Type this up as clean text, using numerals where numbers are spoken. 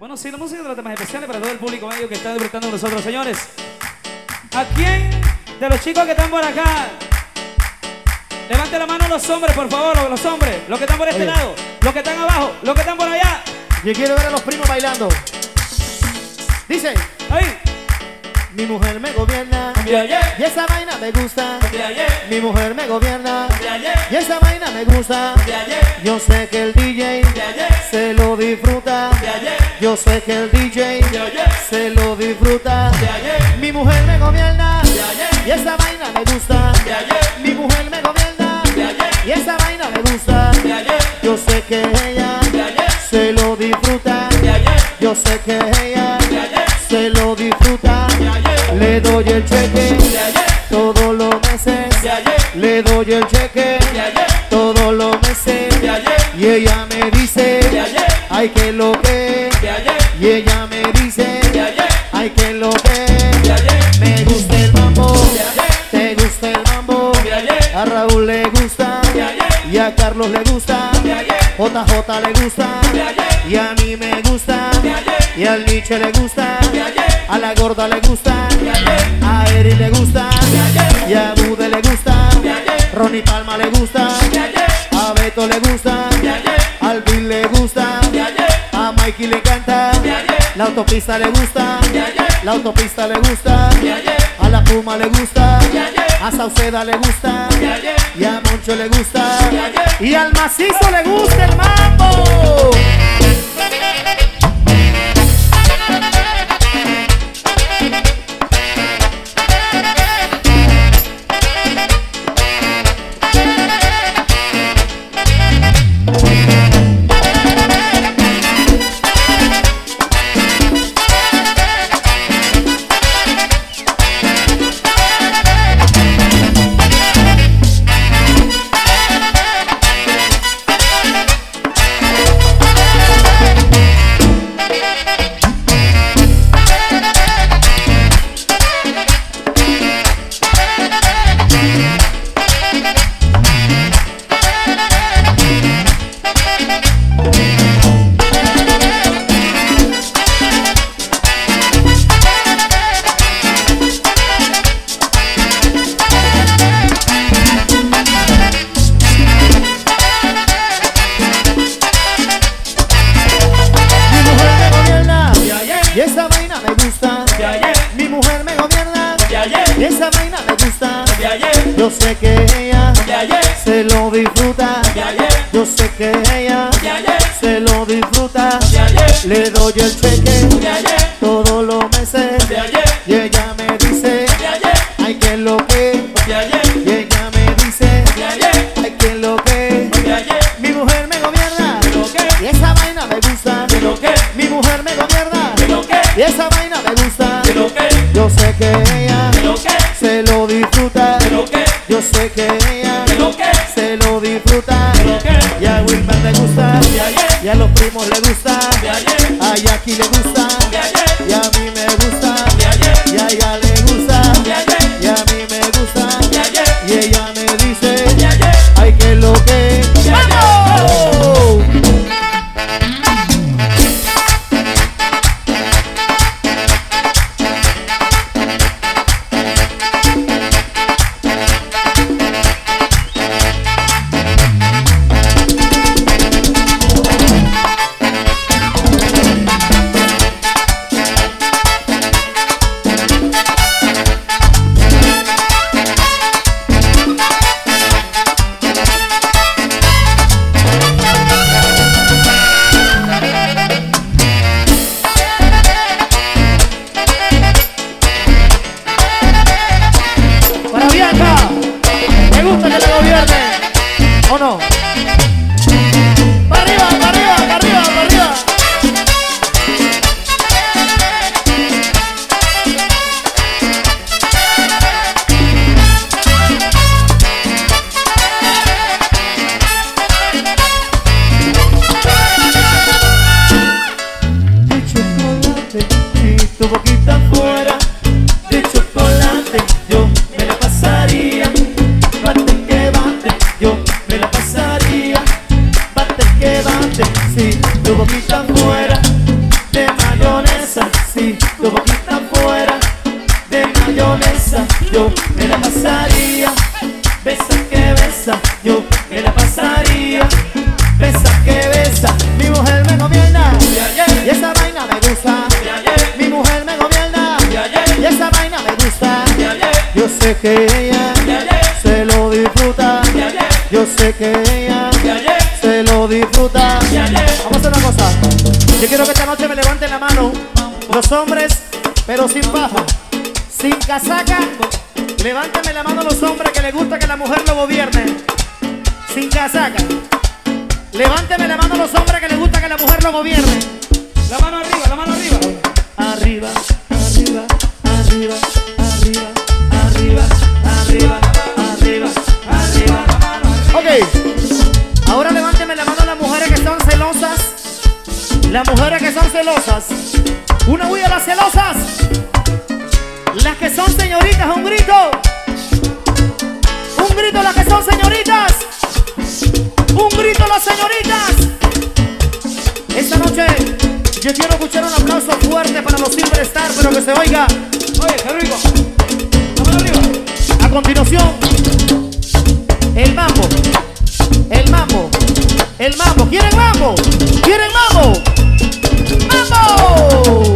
Bueno, sí, la música de los temas especiales para todo el público medio que está disfrutando con nosotros, señores. ¿A quién de los chicos que están por acá? Levante la mano los hombres, por favor, los hombres. Los que están por este lado, los que están abajo, los que están por allá. Yo quiero ver a los primos bailando. Dice, ahí. Mi mujer me gobierna, y esa vaina me gusta. Mi mujer me gobierna, y esa vaina me gusta. Yo sé que el DJ se lo disfruta. Yo sé que el DJ se lo disfruta. Mi mujer me gobierna, y esa vaina me gusta. Mi mujer me gobierna, y esa vaina me gusta. Yo sé que ella se lo disfruta. Yo sé que ella se lo disfruta. Le doy el cheque todos los meses. Le doy el cheque todos los meses. Y ella me dice, ay que lo que. Y ella me dice, ay que lo que. Me gusta el mambo, te gusta el mambo. A Raúl le gusta y a Carlos le gusta. JJ le gusta y a mí me gusta. Y al Nietzsche le gusta, a la gorda le gusta, a Eri le gusta, y a Bude le gusta, Ronnie Palma le gusta, a Beto le gusta, al Bill le gusta, a Mikey le encanta, la autopista le gusta, la autopista le gusta, a la Puma le gusta, a Sauceda le gusta, y a Moncho le gusta, y al Macizo le gusta el mambo. Y esa vaina me gusta. Mi mujer me gobierna. Y esa vaina me gusta. Yo sé que ella se lo disfruta. Yo sé que ella se lo disfruta. Le doy el cheque todos los meses. Y ella me dice, ay que lo que. Y ella me dice, ay que lo que. Mi mujer me gobierna. Y esa vaina me gusta. Mi mujer me gobierna. Y esa vaina me gusta. Yo sé que ella se lo disfruta. Yo sé que ella se lo disfruta. Y a Wilmer le gusta. Y a los primos le gusta. A Jackie le gusta. Y a mí me gusta. Y a ella le gusta. Y a mí me gusta. Y ella me dice, ay que lo que. ¡Vamos! que ella se lo disfruta. Yo sé que ella se lo disfruta. Vamos a hacer una cosa. Yo quiero que esta noche me levanten la mano los hombres, pero sin paja, sin casaca. Levántame la mano los hombres que les gusta que la mujer lo gobierne. Sin casaca. Levánteme la mano los hombres que les gusta que la mujer lo gobierne. La mano arriba, la mano arriba. Arriba, arriba, arriba, arriba, arriba, arriba, arriba, arriba. Ok. Ahora levánteme la mano las mujeres que son celosas. Las mujeres que son celosas. Una huya a las celosas. Las que son señoritas, un grito. Un grito las que son señoritas. Un grito las señoritas. Esta noche yo quiero escuchar un aplauso fuerte para los Silver Star, pero que se oiga. Oye, qué rico. Vamos arriba. A continuación, el mambo. El mambo. El mambo. ¿Quieren mambo? ¿Quieren mambo? ¡Mambo!